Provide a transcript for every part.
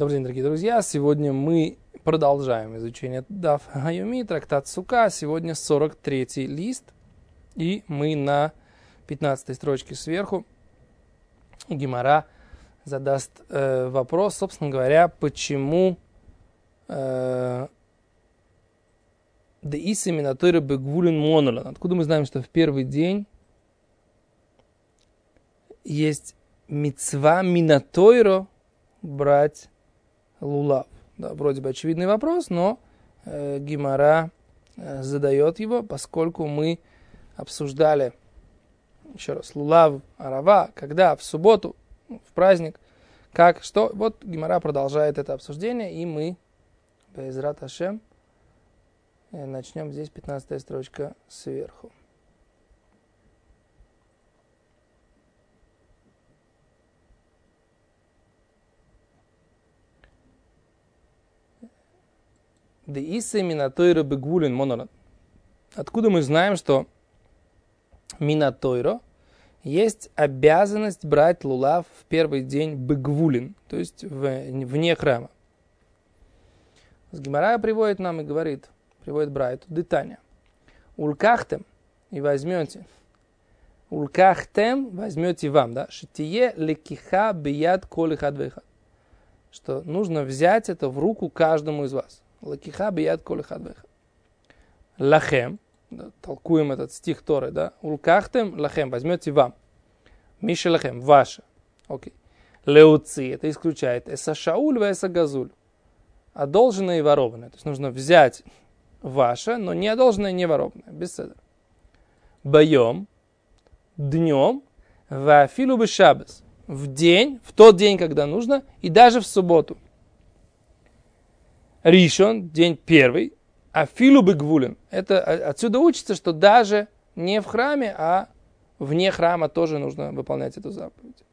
Добрый день, дорогие друзья. Сегодня мы продолжаем изучение Даф Хайоми, трактат Сука. Сегодня 43-й лист. И мы на 15-й строчке сверху. Гемара задаст вопрос, собственно говоря, почему откуда мы знаем, что в первый день есть мицва минатойро брать лулав. Да, вроде бы очевидный вопрос, но Гемара задает его, поскольку мы обсуждали, еще раз, лулав, арава, когда, в субботу, в праздник, как, что. Вот Гемара продолжает это обсуждение, и мы, Бе'эзрат Ашем, начнем здесь 15-я строчка сверху. Откуда мы знаем, что минатойро есть обязанность брать лулав в первый день бегвулин, то есть вне храма? Гемара приводит нам и говорит, приводит брайту, детаня. Улкахтем, и возьмете, улкахтем, возьмете вам, да, шитие лекиха бияд колихад вейхад, что нужно взять это в руку каждому из вас. Лакиха бияд колихад вейхад. Лахем, да, толкуем этот стих Торы, да, улкахтем, лахем, возьмете вам. Миша лахем, ваше. Окей. Леуци, это исключает эса шауль в эса газуль. Одолженное и ворованное. То есть нужно взять ваше, но не одолженное и не ворованное. Без седра. Боем, днем, вафилу бешабес. В день, в тот день, когда нужно, и даже в субботу. Ришон, день первый, афилу бегвулин. Это отсюда учится, что даже не в храме, а вне храма тоже нужно выполнять эту заповедь.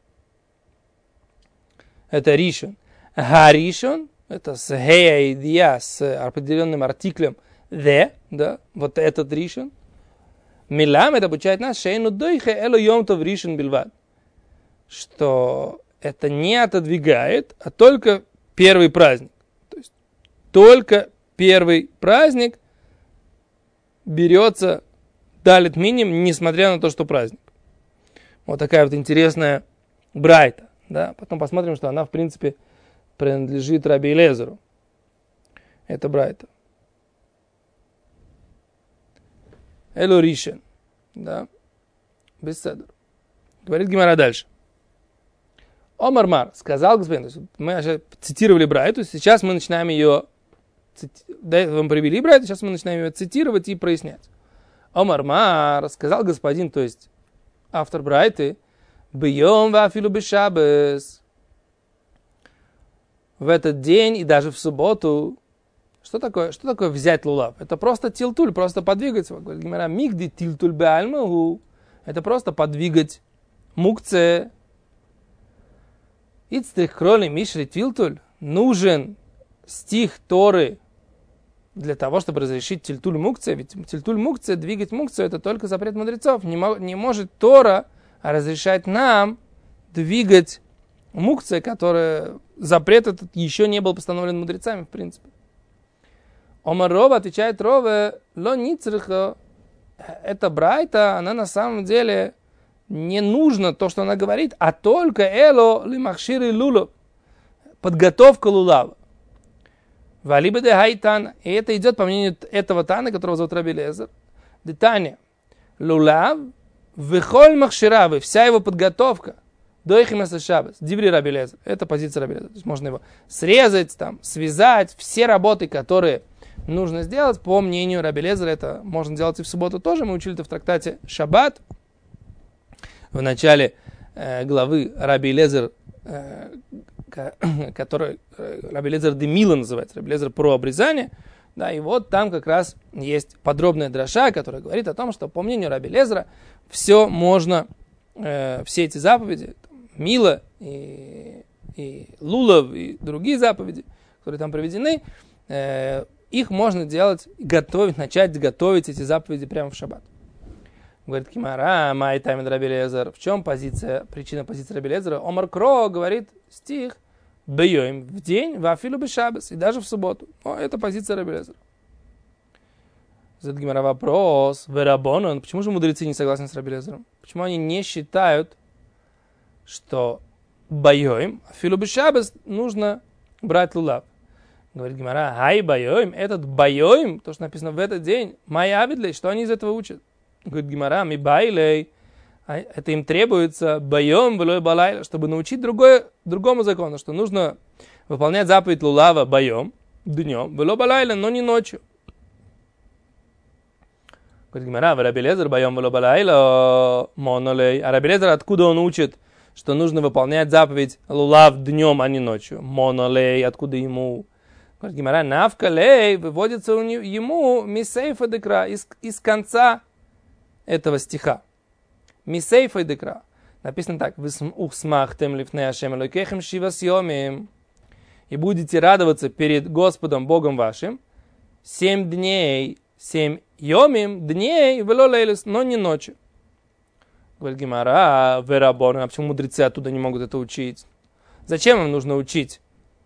Это ришон. Гаришон, это с хея, с определенным артиклем the, да, вот этот ришон. Милам, это обучает нас, шейну дойхе эло йомтов ришон бильвад. Что это не отодвигает, а только первый праздник. То есть только первый праздник берется далит миним, несмотря на то, что праздник. Вот такая вот интересная брайта. Да? Потом посмотрим, что она, в принципе, принадлежит Раби Элиэзеру. Это брайта. Эло ришен. Да? Без седр. Говорит Гемара дальше. Омар Мар, сказал господин, мы цитировали брайту, сейчас мы начинаем ее, до этого мы привели брайту, сейчас мы начинаем ее цитировать и прояснять. Омар Мар, сказал господин, то есть автор брайты, бьем вафилу бешабес. В этот день и даже в субботу. Что такое взять лулав? Это просто тилтуль, просто подвигать его. Говорит Гемара, мигди тилтуль беальмагу. Это просто подвигать мукце. Ицтрих кроли мишри тилтуль. Нужен стих Торы для того, чтобы разрешить тильтуль мукция. Ведь тильтуль мукция, двигать мукцию, это только запрет мудрецов. Не может Тора разрешать нам двигать мукция, которая запрет этот еще не был постановлен мудрецами, в принципе. Омар Рова, отвечает Рове, ло ницриха. Эта брайта, она на самом деле не нужно то, что она говорит, а только эло лимахшири лулов. Подготовка лулава. Валиба де хайтан. И это идет по мнению этого Тана, которого зовут Раби Элиэзер. Детание. Лулав вихоль махширавы. Вся его подготовка. Дойхим эс шабес. Диври Раби Элиэзер. Это позиция Раби Элиэзера. То есть можно его срезать, там, связать. Все работы, которые нужно сделать, по мнению Раби Элиэзера, это можно делать и в субботу тоже. Мы учили это в трактате Шаббат. В начале главы Раби Элиэзер, который Раби Элиэзер де Мила называется, Раби Элиэзер про обрезание, да, и вот там как раз есть подробная дроша, которая говорит о том, что по мнению Раби Элиэзера все можно, все эти заповеди, Мила и Лулав и другие заповеди, которые там приведены, их можно делать, готовить, начать готовить эти заповеди прямо в шаббат. Говорит Гемара, май тайм Раби Элиэзер. В чем причина позиции Раби Элиэзера? Омар Кро говорит стих, бейоим в день, вафилу бешабес, и даже в субботу. Это позиция Раби Элиэзера. Задает Гемара вопрос, верабонан, почему же мудрецы не согласны с Раби Элиэзером? Почему они не считают, что бейоим, афилу бешабес, нужно брать лулав? Говорит Гемара, хай бейоим, этот бейоим, то, что написано в этот день, май авидлей, что они из этого учат? Говорит Гемара, ми байлей, это им требуется бейоим велой балайла, чтобы научить другому закону, что нужно выполнять заповедь лулава бейоим, днем, велой балайла, но не ночью. Говорит Гемара, Раби Элиэзер бейоим велой балайла, монолей, а Раби Элиэзер откуда он учит, что нужно выполнять заповедь лулав днем, а не ночью? Монолей, откуда ему? Говорит Гемара, навкалей, выводится ему мисейфа декра, из конца этого стиха. Мисейфа декра. Написано так, ухсмахтем лифней Ашем элокехем шивас йомим. И будете радоваться перед Господом Богом вашим 7 дней, 7 йомим, дней, вело лейлес, но не ночью. Говорит Гемара, верабон, а почему мудрецы оттуда не могут это учить? Зачем им нужно учить,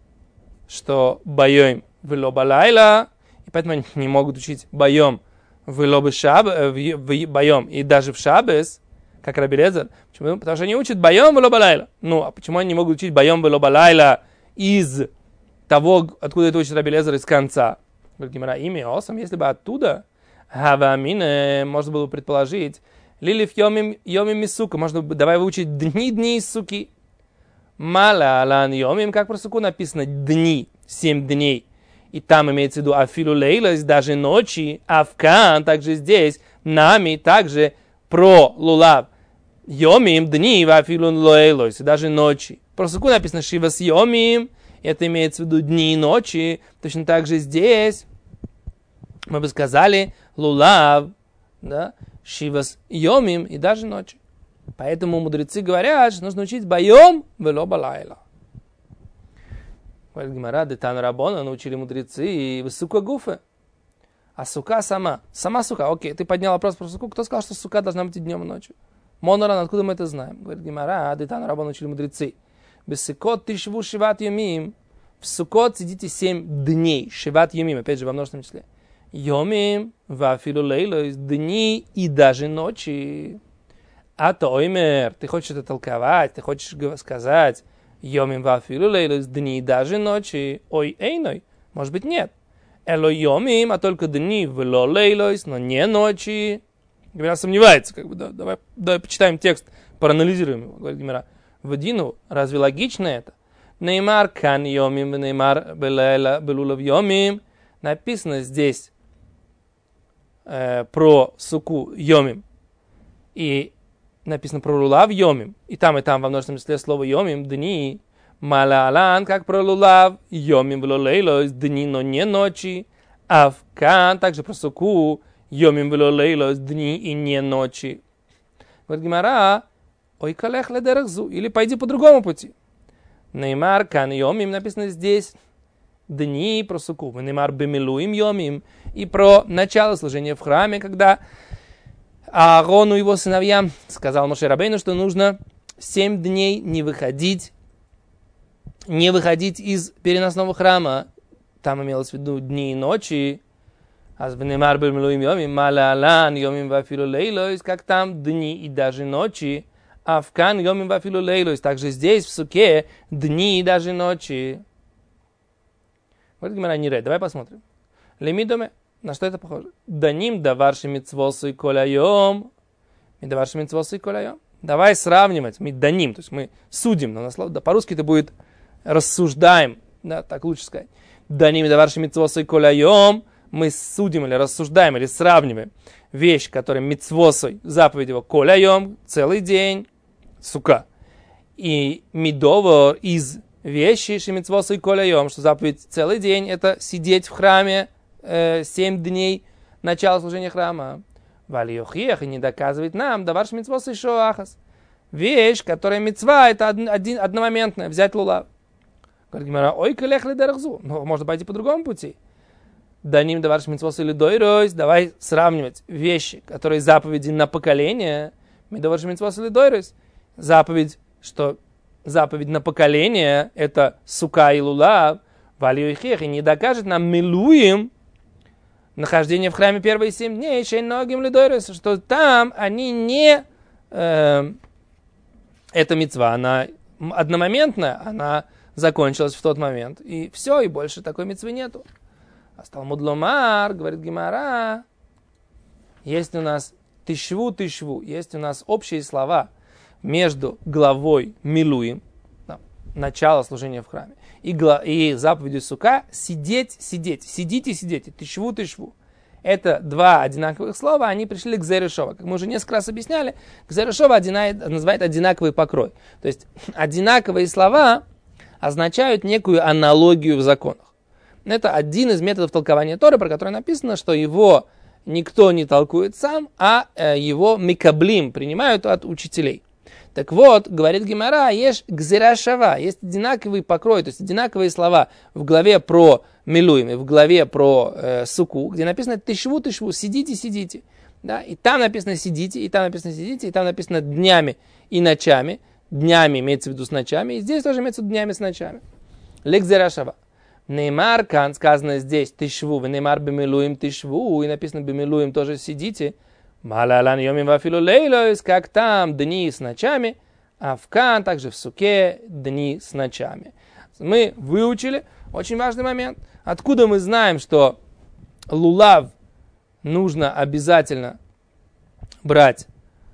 что байом вело балайла, и поэтому они не могут учить байом вело байом, и даже в шабес, как Раби Элиэзер? Почему? Потому что они учат байом вело балайла. Ну, а почему они не могут учить байом вело балайла из того, откуда это учит Раби Элиэзер, из конца? Говорит Гемара, имя осам, если бы оттуда, хавамине, можно было предположить, лилиф йомим мисука, можно давай выучить дни из суки. Мала алан йомим, как про суку написано, дни, 7 дней. И там имеется в виду афилу лейлас, даже ночи, авкан, также здесь, нами, также про лулав. Йомим, дни, афилу лейлас, даже ночи. Про суку написано шивас йомим, это имеется в виду дни и ночи. Точно так же здесь мы бы сказали лулав, да, шивас йомим и даже ночи. Поэтому мудрецы говорят, что нужно учить байом вело балайла. Говорит Гемара, детан рабона, научили мудрецы и сука гуфе. А сука сама сука. Окей, ты поднял вопрос про суку. Кто сказал, что сука должна быть и днем, и ночью? Моноран, откуда мы это знаем? Говорит Гемара, детан рабона, научили мудрецы. Бессикот тишву шиват йомим. В сукот сидите 7 дней. Шиват йомим, опять же, во множественном числе. Йомим, вафилу лейло, дни и даже ночи. А то оймер, ты хочешь это толковать, ты хочешь сказать, йомим вафилу лейло, дни и даже ночи. Ой, эйной, может быть нет. Эло йомим, а только дни, вело лейло, но не ночи. Гемара сомневается, как бы, давай почитаем текст, проанализируем его. Говорит Гемара, Вадину, разве логично это? Неймар кан йомим, неймар белулав йомим. Написано здесь про суку йомим. И написано про лулав йомим. И там во множественном числе слово йомим, дни. Малалан, как про лулав, йомим велолейло, дни, но не ночи. Авкан, также про суку, йомим велолейло, дни и не ночи. Говорит Гемара, ой калех ледерахзу, или пойди по другому пути. Неймар кан йомим, написано здесь дни про суку. Неймар бемилуим йомим. И про начало служения в храме, когда Аарону и его сыновьям сказал Моше Рабейну, что нужно 7 дней не выходить из переносного храма. Там имелось в виду дни и ночи. Как там дни и даже ночи. Авкан йомим вафилу лейлос. Также здесь, в суке, дни и даже ночи. Говорит Гемара, не ред. Давай посмотрим. Лемидоме. На что это похоже? Даним даварши митцвосу и коляйом. Даварши митцвосу и коляйом. Давай сравнивать. Мы даним, то есть мы судим. Но да, по-русски это будет рассуждаем. Да, так лучше сказать. Даним даварши митцвосу и коляйом. Мы судим или рассуждаем, или сравниваем вещь, которая митцвосой, заповедь его коляйом, целый день, сука. И мидовор из вещи шемитцвосой коляйом, что заповедь целый день, это сидеть в храме 7 дней начала служения храма. Валиохиях и не доказывает нам, давар шмитцвос и шоахас. Вещь, которая митцва, это одномоментная, взять лулав. Говорит Гемара, ой, калех ледерахзу. Но можно пойти по другому пути. Даним давар шмитцвос или дойройс. Давай сравнивать вещи, которые заповеди на поколение. Мы давар шмитцвос или дойройс. Заповедь, что заповедь на поколение, это сука и лулав, и не докажет нам милуем нахождение в храме первые 7 дней, что там они не... эта мицва, она одномоментная, она закончилась в тот момент. И все, и больше такой мицвы нету. А Талмуд ломар, говорит Гемара, есть у нас тишву, есть у нас общие слова между главой милуем, начало служения в храме, и заповедью сука сидеть, сидите, тишву. Это два одинаковых слова, они пришли к Зерешова. Как мы уже несколько раз объясняли, Зерешова называет одинаковый покрой. То есть одинаковые слова означают некую аналогию в законах. Это один из методов толкования Торы, про который написано, что его никто не толкует сам, а его микаблим принимают от учителей. Так вот, говорит Гемара, есть гзирашава, есть одинаковый покрой, то есть одинаковые слова в главе про милуим и в главе про суку, где написано тишву, сидите. Да? И там написано сидите, и там написано сидите, и там написано днями и ночами. Днями имеется в виду с ночами, и здесь тоже имеется в виду днями с ночами. Легзирашава. Неймар, кан, сказано здесь тишву, неймар бемилуим тишву, и написано бемилуим тоже сидите. Малалан йомим вафилу лейлойс, как там дни с ночами, а в Кан также в суке дни с ночами. Мы выучили очень важный момент. Откуда мы знаем, что лулав нужно обязательно брать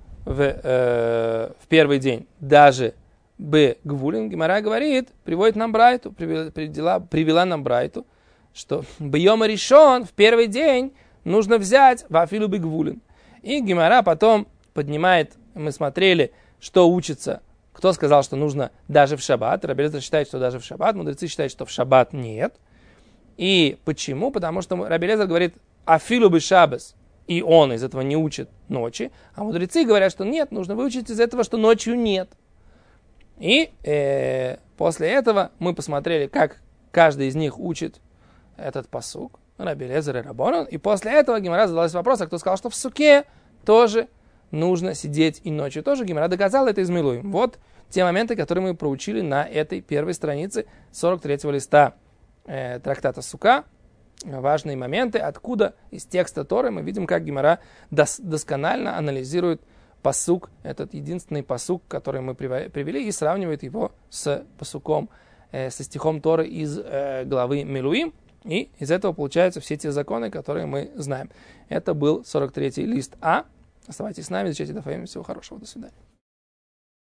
в первый день, даже гвулин? Гемара говорит, приводит нам брайту, привела нам брайту, что бьема решен в первый день нужно взять вафилу гвулин. И Гемара потом поднимает, мы смотрели, что учится, кто сказал, что нужно даже в шаббат. Раби Элиэзер считает, что даже в шаббат, мудрецы считают, что в шаббат нет. И почему? Потому что Раби Элиэзер говорит афилу бы шаббас, и он из этого не учит ночи, а мудрецы говорят, что нет, нужно выучить из этого, что ночью нет. И после этого мы посмотрели, как каждый из них учит этот пасук. Раби Элиэзер и Рабонан. И после этого Гемара задалась вопрос, а кто сказал, что в суке тоже нужно сидеть и ночью. Тоже Гемара доказала это из Милуим. Вот те моменты, которые мы проучили на этой первой странице 43-го листа трактата Сука. Важные моменты, откуда из текста Торы мы видим, как Гемара досконально анализирует пасук, этот единственный пасук, который мы привели, и сравнивает его с пасуком, со стихом Торы из главы Милуим. И из этого получаются все те законы, которые мы знаем. Это был 43-й лист А. Оставайтесь с нами, изучайте Дафаим. Всего хорошего. До свидания.